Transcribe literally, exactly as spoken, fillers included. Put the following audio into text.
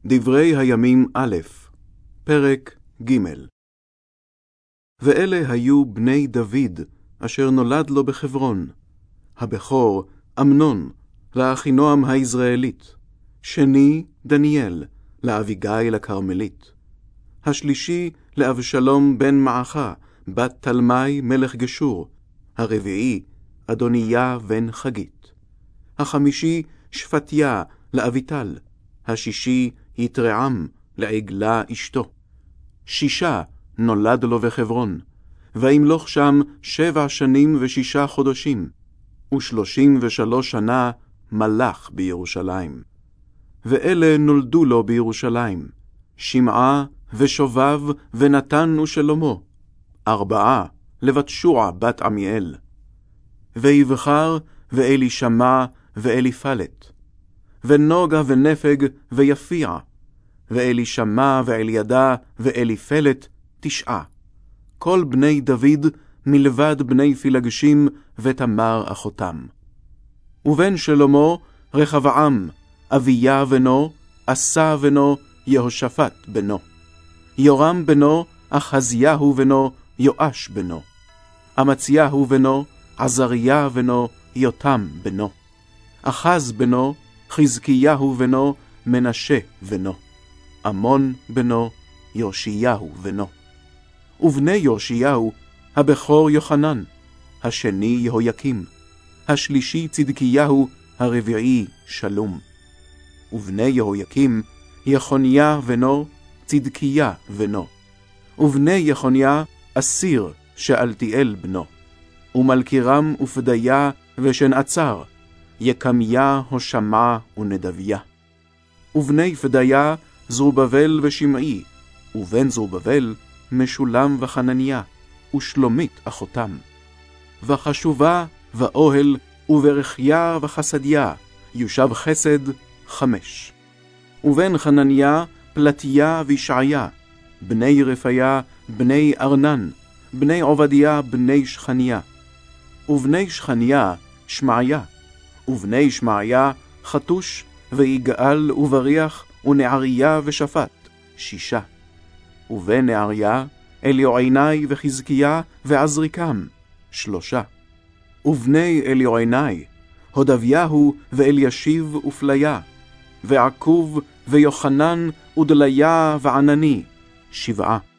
דברי הימים א', פרק ג'. ואלה היו בני דוד, אשר נולד לו בחברון. הבכור, אמנון, לאחינועם היזרעאלית. שני, דניאל, לאביגיל הכרמלית. השלישי, לאבשלום בן מעכה, בת תלמי מלך גשור. הרביעי, אדוניה בן חגית. החמישי, שפטיה, לאביטל. השישי, יתרעם, לעגלה אשתו. שישה, נולד לו בחברון, וימלוך שם שבע שנים ושישה חודשים, ושלושים ושלוש שנה מלך בירושלים. ואלה נולדו לו בירושלים, שמעה ושובב ונתן ושלמה, ארבעה לבת שוע בת עמיאל. ויבחר ואלישמע ואליפלת, ונוגה ונפג ויפיע, ואלישמע ואלידע ואליפלת תשעה. כל בני דוד מלבד בני פילגשים ותמר אחותם. ובן שלמה רחבעם, אביה בנו, עשה בנו, יהושפט בנו. יורם בנו, אחזיהו בנו, יואש בנו. אמציהו בנו, עזריה בנו, יותם בנו. אחז בנו, חזקיהו בנו, מנשה בנו. אמון בנו, יאשיהו בנו. ובני יאשיהו, הבכור יוחנן, השני יהויקים, השלישי צדקיהו, הרביעי שלום. ובני יהויקים, יחוניה בנו, צדקיה בנו. ובני יחוניה, אסיר, שאלתיאל בנו. ומלכירם ופדיה ושנעצר, יקמיה, הושמע ונדביה. ובני פדיה, זרובבל ושמעי, ובן זרובבל, משולם וחנניה, ושלומית אחותם. וחשובה ואוהל, וברכיה וחסדיה, יושב חסד חמש. ובן חנניה, פלטיה וישעיה, בני רפיה, בני ארנן, בני עובדיה, בני שכניה. ובני שכניה, שמעיה. ובני שמעיה, חתוש, ויגאל ובריח, ונעריה ושפט, שישה. ובן נעריה, אליועיני וחזקיה ועזריקם, שלושה. ובני אליועיני, הודביהו ואלישיב ופליה, ועקוב ויוחנן ודליה וענני, שבעה.